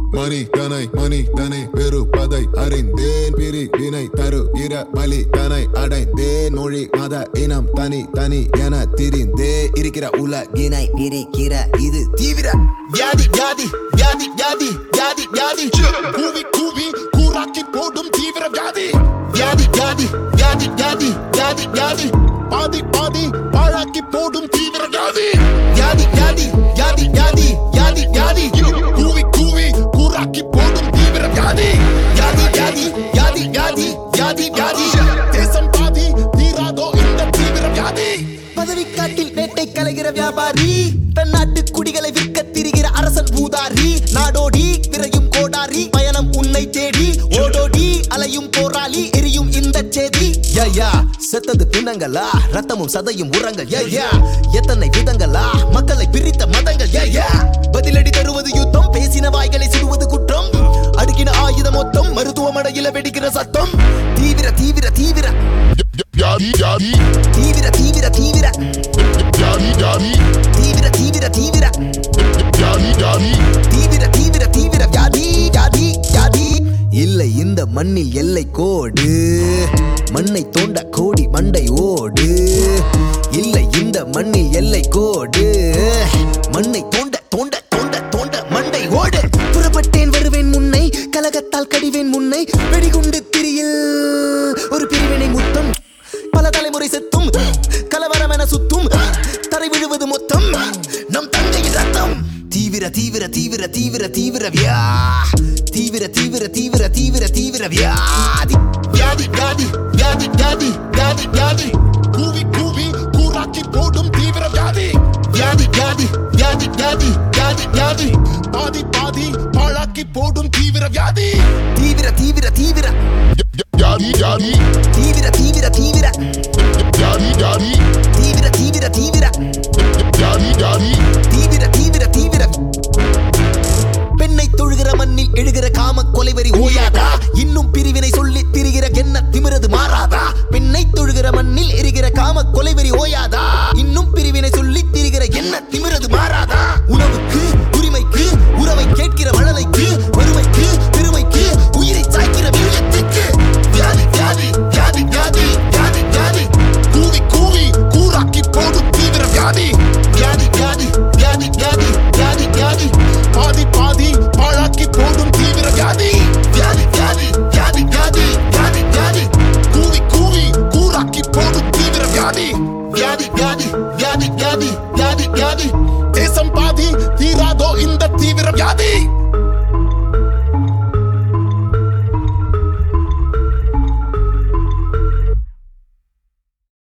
மணி தனை பெரு பதை அறிந்தேன் பிரி வினை தரு இர பலி தனை அடைந்தேன் மொழி மத இனம் தனி தனி என திரிந்தே இருக்கிற உலகினை பிரிக்கிற இது தீவிர வியாதி வியாதி வியாதி வியாதி வியாதி வியாதி கூவி கூவி கூறாக்கி போடும் தீவிர வியாதி வியாதி வியாதி வியாதி வியாதி வியாதி வியாதி பாதி பாதி பாழாக்கி போடும் தீவிர வியாதி வியாதி வியாதி வியாதி வியாதி வியாதி வியாதி கூவி கூவி கூறாக்கி போடும் தீவிர வியாதி வியாதி வியாதி வியாதி வியாதி வியாதி வியாதி தேசம் பாதி தீராதோ இந்த தீவிர வியாதி பதவிக்காட்டில் வேட்டை கலைகிற வியாபாரி தன் நாட்டு குடிகளை விற்க திரிகிற அரசன் பூதாரி நாடோடி விரையும் கோடாரி பயணம் உன்னை தேடி ஓடோடி அலையும் போராளி எரியும் இந்த செய்தி செத்தது பிணங்களா ரத்தமும் சதையும் உரங்கள் எத்தனை விதங்களா மக்களை பிரித்த மதங்கள் பதிலடி தருவது யுத்தம் பேசின வாய்களை சுடுவது குற்றம் அடுக்கின ஆயுத மொத்தம் மருத்துவமனையில வெடிக்கிற சத்தம் தீவிர தீவிர தீவிர தீவிர தீவிர தீவிர தீவிர தீவிர தீவிர தீவிர தீவிர தீவிர வியாதி வியாதி வியாதி இல்லை இந்த மண்ணில் எல்லை கோடு மண்ணை தோண்ட கோடி மண்டை ஓடு இல்லை இந்த மண்ணில் எல்லை கோடு மண்ணை தோண்ட தோண்ட தோண்ட தோண்ட மண்டை ஓடு புறப்பட்டேன் வருவேன் முன்னை கலகத்தால் கடிவேன் முன்னை வெடிகுண்டு திரியில் ஒரு பிரிவினை முத்தம் பல தலைமுறை செத்தும் கலவரம் என சுத்தும் தரை விழுவது மொத்தம் நம் தங்கையின் ரத்தம் தீவிர தீவிர தீவிர தீவிர தீவிர தீவிர தீவிர தீவிர தீவிர தீவிர வியாதி வியாதி வியாதி வியாதி வியாதி வியாதி வியாதி கூவி கூவி கூறாக்கி போடும் தீவிர வியாதி வியாதி வியாதி வியாதி வியாதி வியாதி வியாதி பாதி பாதி பாழாக்கி போடும் தீவிர வியாதி தீவிர தீவிர தீவிர வியாதி வியாதி தீவிர தீவிர தீவிர வியாதி வியாதி தீவிர தீவிர தீவிர வியாதி வியாதி தீவிர தீவிர தீவிர பெண்ணை தொழுகிற மண்ணில் எழுகிற காம கொலைவரி ஓயாதா இன்னும் பிரிவினை சொல்லி திரிகிற என்ன திமிரது மாறாதா பெண்ணை தொழுகிற மண்ணில் எரிகிற காம கொலைவரி ஓயாதா இன்னும் பிரிவினை சொல்லி திரிகிற என்ன திமிரது மாறாதா உணவுக்கு உரிமைக்கு உறவை கேட்கிற வளலைக்கு வறுமைக்கு பெருமைக்கு உயிரை சாய்க்கிற வீரியத்துக்கு வியாதி வியாதி வியாதி வியாதி வியாதி வியாதி கூவி கூவி கூறாக்கி போடும் தீவிர வியாதி வியாதி வியாதி வியாதி வியாதி வியாதி வியாதி பாதி பாதி பாழாக்கி போடும் தீவிர வியாதி வியாதி வியாதி வியாதி வியாதி வியாதி வியாதி கூவி கூவி கூறாக்கி போடும் தீவிர வியாதி வியாதி வியாதி வியாதி வியாதி வியாதி வியாதி தேசம்